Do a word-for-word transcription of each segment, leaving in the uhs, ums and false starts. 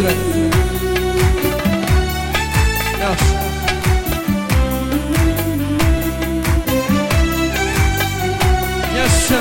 süre. Yaxşı. Yaşa.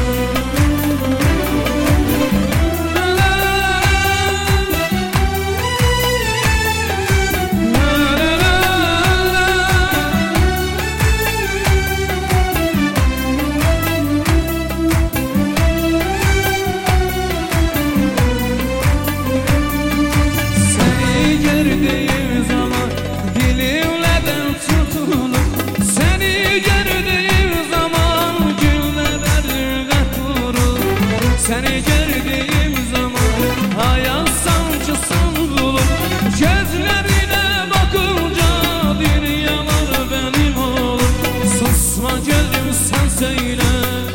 Seni gördüğüm zaman hayat sancı sandım. Gözlerine bakınca dünyalar benim olur. Susma gönlüm sen söyle.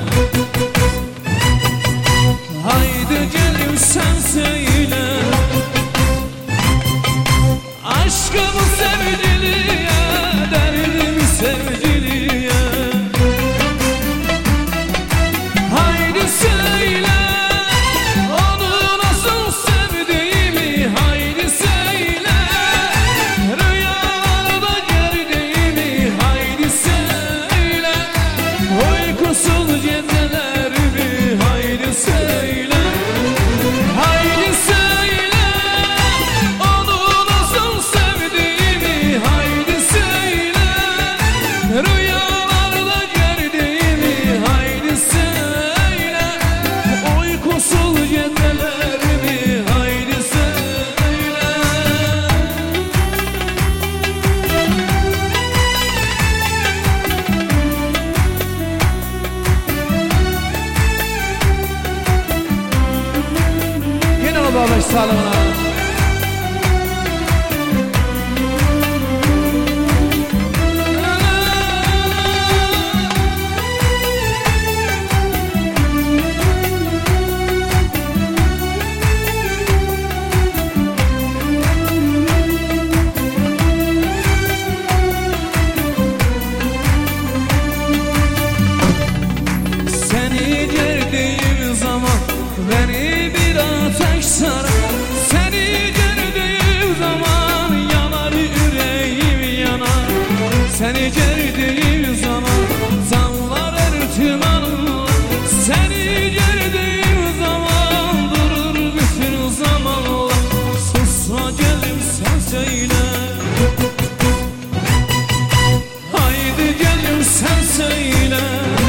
Haydi gönlüm sen söyle. Aşkımı sevgiliye, derdimi sevgiliye. Haydi söyle. Babaş sağlığına. Seni gördüğüm zaman beni bir ateş sarar. Seni gördüğüm zaman yanar yüreğim yanar. Seni gördüğüm zaman zanlar ertimanlar. Seni gördüğüm zaman durur bütün zamanlar. Susma gönlüm sen söyle. Haydi gönlüm sen söyle.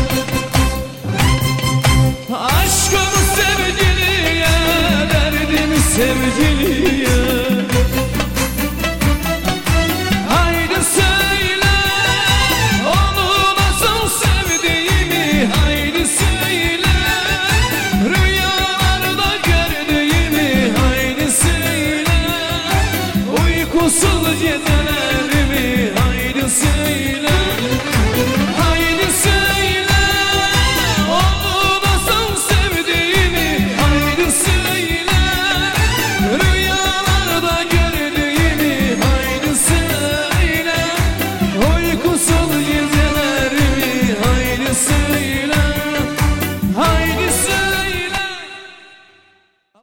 Aşkımı sevgiliye, derdimi sevgiliye. Haydi söyle, onu nasıl sevdiğimi. Haydi söyle, rüyalarda gördüğümü. Haydi söyle, uykusuz gece.